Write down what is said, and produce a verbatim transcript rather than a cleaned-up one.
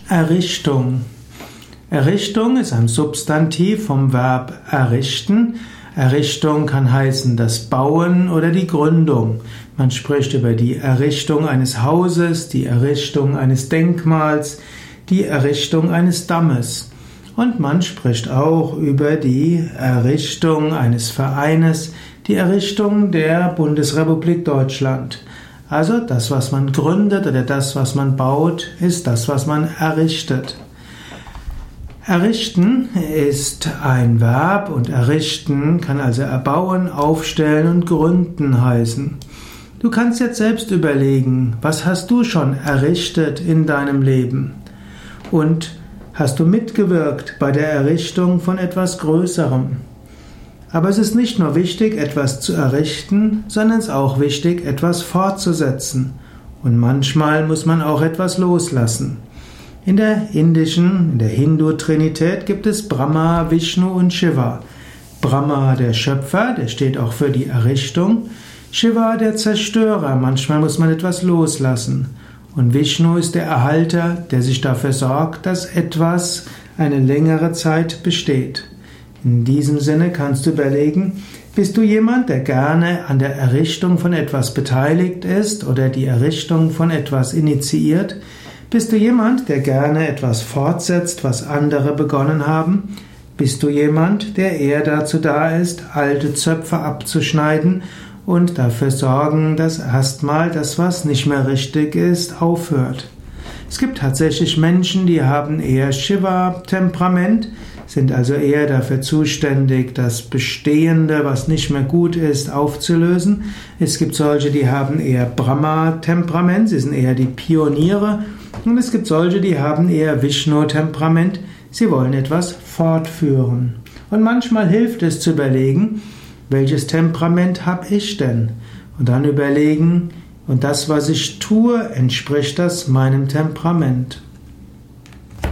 Errichtung. Errichtung ist ein Substantiv vom Verb errichten. Errichtung kann heißen das Bauen oder die Gründung. Man spricht über die Errichtung eines Hauses, die Errichtung eines Denkmals, die Errichtung eines Dammes. Und man spricht auch über die Errichtung eines Vereines, die Errichtung der Bundesrepublik Deutschland. Also das, was man gründet oder das, was man baut, ist das, was man errichtet. Errichten ist ein Verb und errichten kann also erbauen, aufstellen und gründen heißen. Du kannst jetzt selbst überlegen, was hast du schon errichtet in deinem Leben? Und hast du mitgewirkt bei der Errichtung von etwas Größerem? Aber es ist nicht nur wichtig, etwas zu errichten, sondern es ist auch wichtig, etwas fortzusetzen. Und manchmal muss man auch etwas loslassen. In der indischen, in der Hindu-Trinität gibt es Brahma, Vishnu und Shiva. Brahma, der Schöpfer, der steht auch für die Errichtung. Shiva, der Zerstörer, manchmal muss man etwas loslassen. Und Vishnu ist der Erhalter, der sich dafür sorgt, dass etwas eine längere Zeit besteht. In diesem Sinne kannst du überlegen, bist du jemand, der gerne an der Errichtung von etwas beteiligt ist oder die Errichtung von etwas initiiert? Bist du jemand, der gerne etwas fortsetzt, was andere begonnen haben? Bist du jemand, der eher dazu da ist, alte Zöpfe abzuschneiden und dafür sorgen, dass erstmal das, was nicht mehr richtig ist, aufhört? Es gibt tatsächlich Menschen, die haben eher Shiva-Temperament, sind also eher dafür zuständig, das Bestehende, was nicht mehr gut ist, aufzulösen. Es gibt solche, die haben eher Brahma-Temperament, sie sind eher die Pioniere. Und es gibt solche, die haben eher Vishnu-Temperament, sie wollen etwas fortführen. Und manchmal hilft es zu überlegen, welches Temperament habe ich denn? Und dann überlegen, und das, was ich tue, entspricht das meinem Temperament?